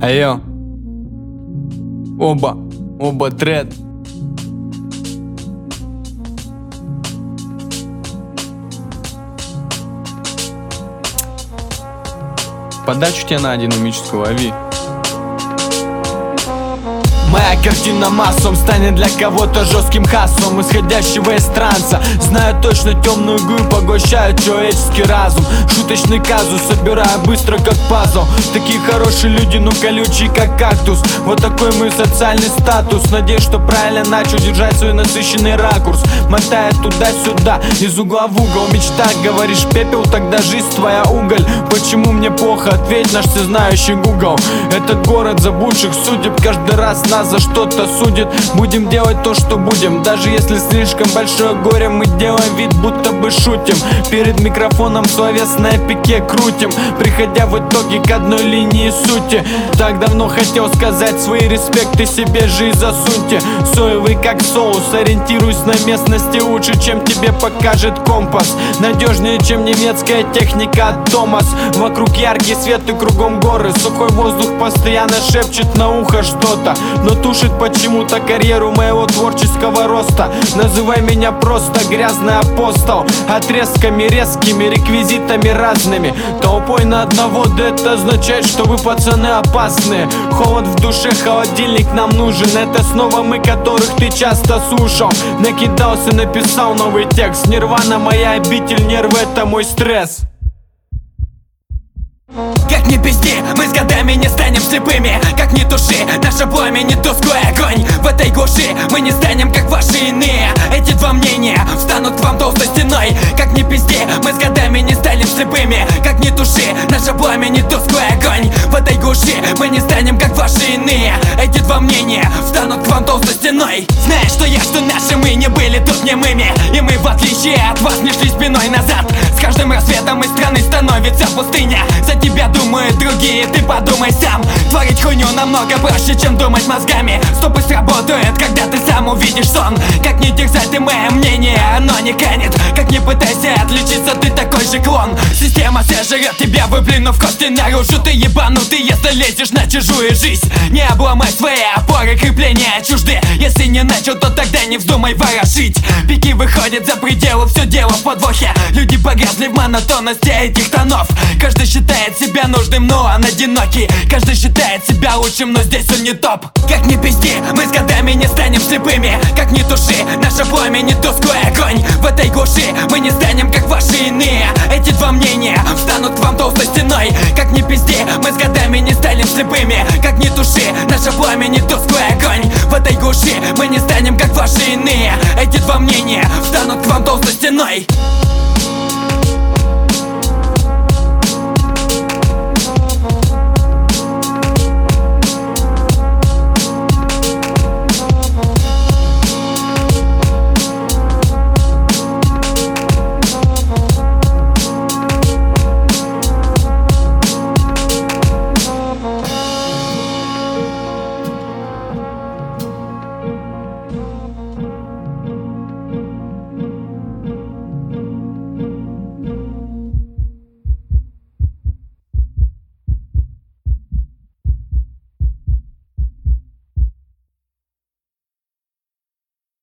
Айо. Оба тред. Подачу тебе на динамическую, лови. Моя картина массом станет для кого-то жестким хаслом, исходящего из транса. Знаю точно, темную гую поглощает человеческий разум. Шуточный казус собираю быстро как пазл. Такие хорошие люди, но колючие как кактус. Вот такой мой социальный статус. Надеюсь, что правильно начал держать свой насыщенный ракурс. Мотая туда-сюда, из угла в угол. Мечта, говоришь, пепел, тогда жизнь твоя уголь. Почему мне плохо? Ответь наш всезнающий Google. Этот город заблудших судеб каждый раз нас за что-то судит. Будем делать то, что будем. Даже если слишком большое горе, мы делаем вид, будто бы шутим. Перед микрофоном словесное пике крутим, приходя в итоге к одной линии сути. Так давно хотел сказать свои респекты себе же и засуньте. Соевый как соус, ориентируюсь на местности лучше, чем тебе покажет компас. Надежнее, чем немецкая техника от Томас. Вокруг яркий свет и кругом горы. Сухой воздух постоянно шепчет на ухо что-то, но тушит почему-то карьеру моего творческого роста. Называй меня просто грязный апостол. Отрезками резкими, реквизитами разными, толпой на одного, да это означает, что вы пацаны опасные. Холод в душе, холодильник нам нужен. Это снова мы, которых ты часто слушал. Накидался, написал новый текст. Нирвана моя обитель, нервы это мой стресс. Как ни пизди, мы с годами не станем слепыми. Как ни туши, наше пламя не тусклый огонь. В этой глуши мы не станем, как ваши иные. Эти два мнения встанут к вам толстой стеной. Как ни пизди, мы с годами не станем слепыми. Как ни туши, наше пламя не тусклый огонь. В этой глуши мы не станем, как ваши иные. Эти два мнения встанут к вам толстой стеной. Знаешь, что я, что наши, мы не были тут немыми. И мы, в отличие от вас, не шли спиной назад. С каждым рассветом из страны становится пустыня. За тебя думают другие, ты подумай сам. Творить хуйню намного проще, чем думать мозгами. Стопы сработают, когда ты сам увидишь сон. Как не дерзай ты мое мнение, оно не канет. Как не пытайся отличиться, ты такой же клон. Система сожрет тебя, выплюнув кости наружу. Ты ебанутый, если лезешь на чужую жизнь. Не обломай свои опоры, крепления чужды. Если не начал, то тогда не вздумай ворошить. Пики выходят за пределы, все дело в подвохе. Люди погрязли в монотонности этих тонов. Каждый считает себя нужным, но он одинокий. Каждый считает себя лучшим, но здесь он не топ. Как ни пизди, мы с годами не станем слепыми. Как ни туши, наше пламя не тусклый огонь. В этой глуши мы не станем, как ваши иные. Эти два мнения встанут к вам толстой стеной. Как ни пизди, мы с годами не станем слепыми. Как ни туши, наше пламя не тусклый огонь. В этой глуши мы не станем, как ваши иные. Эти два мнения встанут к вам толстой стеной.